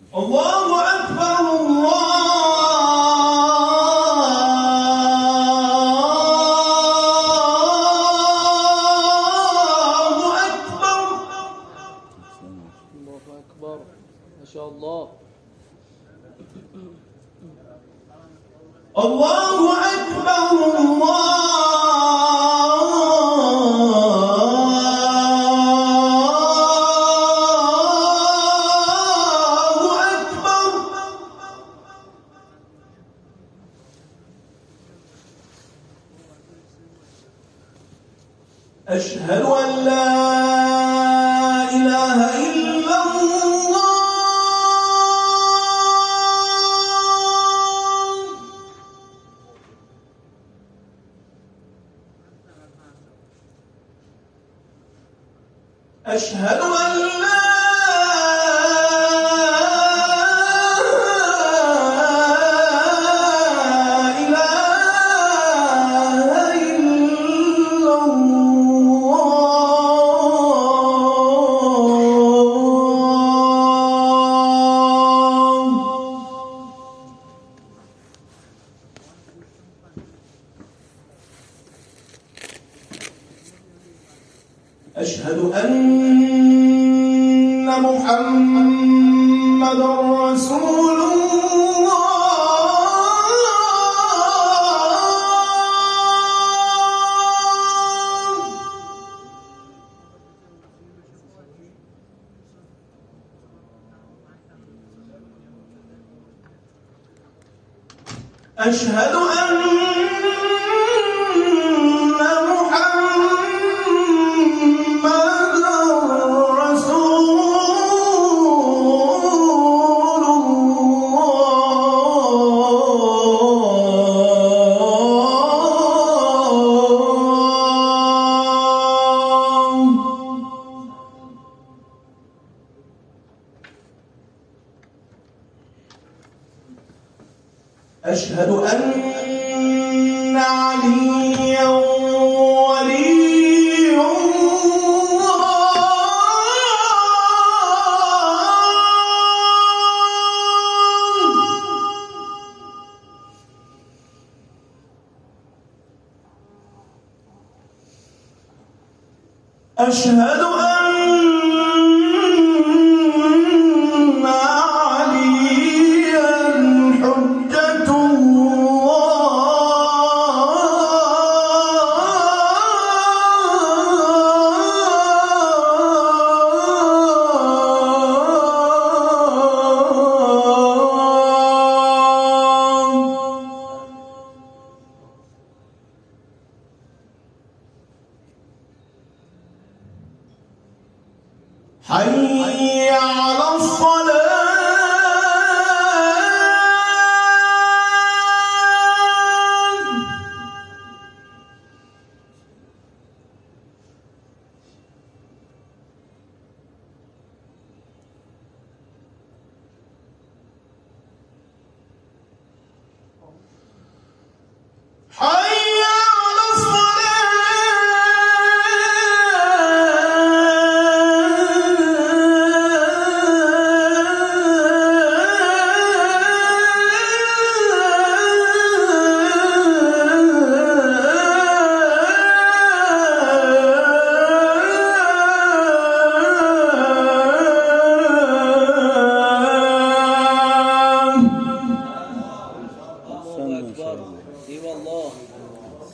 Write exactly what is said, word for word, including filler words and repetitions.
الله أكبر الله أكبر. الله أكبر. ما شاء الله. الله أكبر الله أشهد أن لا إله إلا الله. أشهد أن لا أشهد أن محمدًا رسول الله. أشهد أن أشهد أن عليا ولي الله. أشهد أن عليا حجة حي على الصلاة. حي على الله أكبر. إي والله.